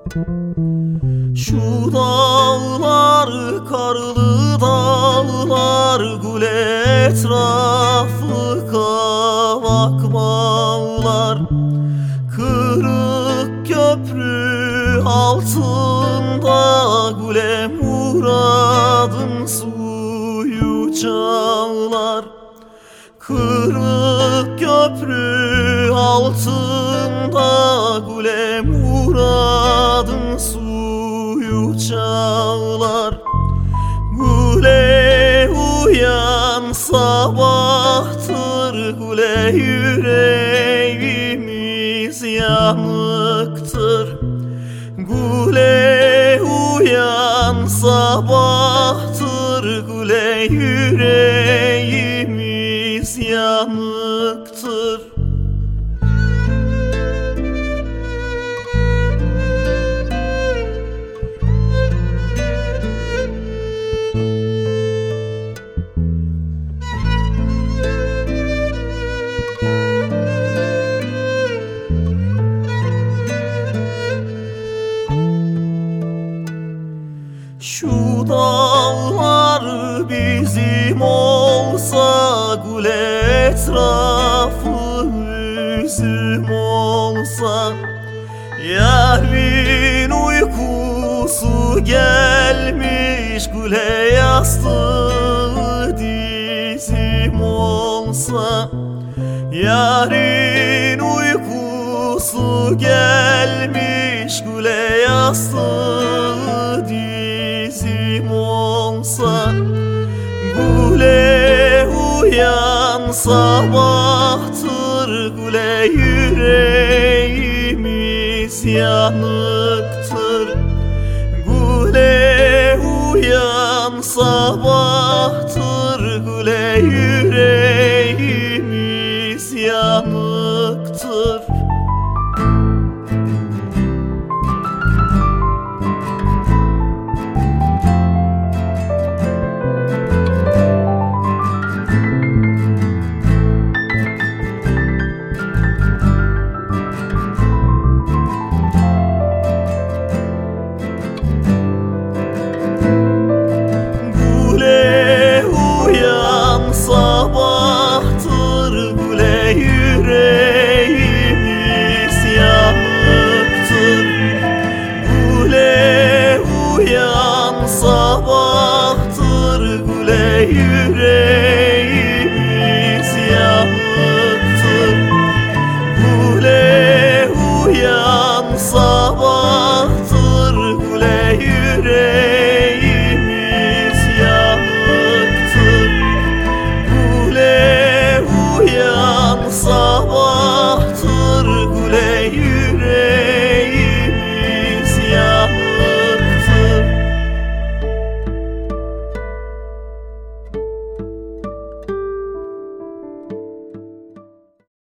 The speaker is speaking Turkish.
Şu dağlar, karlı dağlar, gül etrafı kavak bağlar. Kırık köprü altında güle muradın suyu çağlar. Kırık köprü altında güle muradın suyu çağlar. Güle uyan sabahtır, güle yüreğimiz yanıktır. Güle uyan sabahtır, güle yüreğimiz yanıktır. Şu dağlar bizim olsa, gül etrafı üzüm olsa. Yarın uykusu gelmiş, güle yastığı dizim olsa. Yarın uykusu gelmiş, güle yastığı dizim olsa. Güle uyan sabahtır, güle yüreğimiz yanıktır. Güle uyan sabahtır,